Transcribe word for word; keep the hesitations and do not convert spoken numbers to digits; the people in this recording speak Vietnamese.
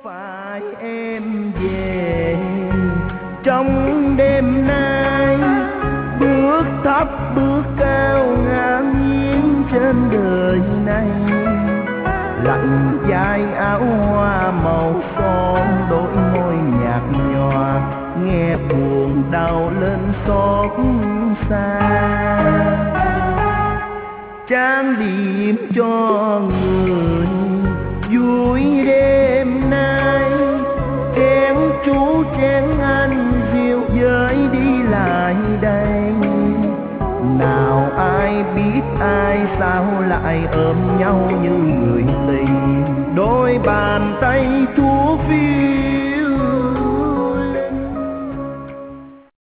phải em về trong đêm nay, bước thấp bước cao ngang nhiên trên đời này. Lạnh vai áo hoa màu son, đôi môi nhạt nhòa, nghe buồn đau lên xót xa. Trang điểm cho người vui đêm nay, kén chú chén anh dịu với đi lại đây. Nào ai biết ai sao lại ôm nhau như người tình, đôi bàn tay thu